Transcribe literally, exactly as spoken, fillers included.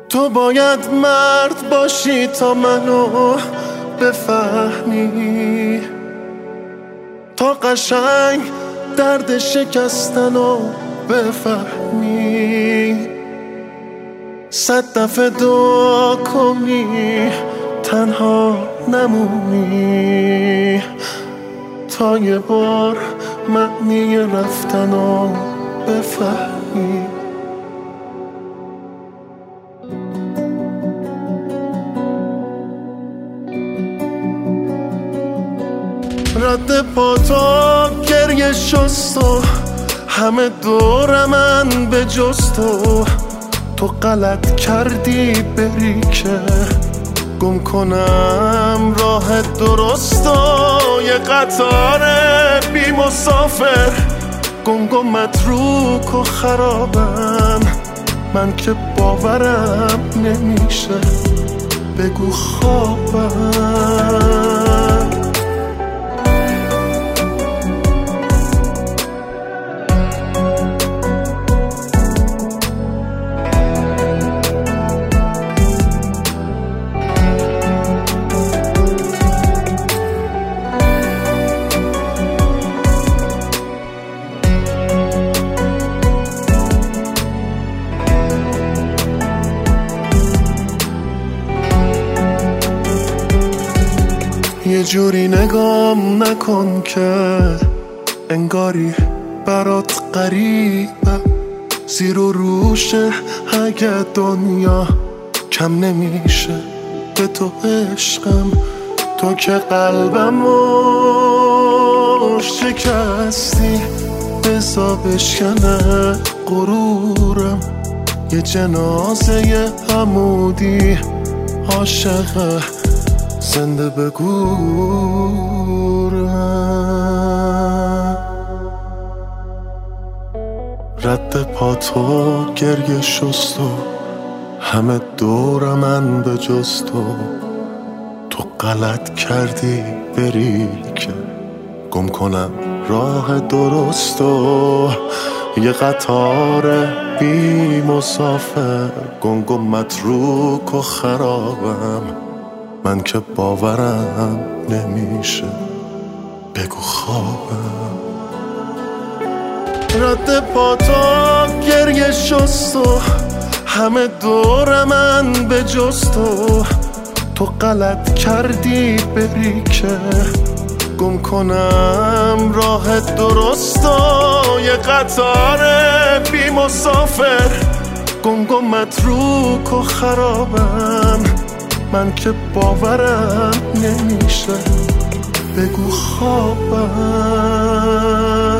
تو باید مرد باشی تا منو بفهمی، تا قشنگ درد شکستنو بفهمی. صد دفعه دعا کنی تنها نمونی، تا یه بار معنی رفتنو بفهمی. رد پا تا گریه شست و همه دور من به جز تو. تو غلط کردی بری که گم کنم راه درست و یه قطار بی مسافر گنگ و متروک و خرابم. من که باورم نمیشه بگو خوابم. یه جوری نگام نکن که انگاری برات غریبه، زیر و روشه اگه دنیا کم نمیشه به تو عشقم. تو که قلبمو شکستی بزا بشکنه غرورم. یه جنازه عمودی عاشقه زنده بگورم. رد پا تو گریه شست و همه دور من به جز تو. تو غلط کردی بری که گم کنم راه درست و یه قطار بی مسافر گنگ و متروک و خرابم. من که باورم نمیشه بگو خوابم. رد پا تا گریه شست و همه دور من به جز تو. تو غلط کردی بری که گم کنم راه درست و یه قطار بی مسافر گنگ و متروک و خرابم. من که باورم نمیشه بگو خوابم.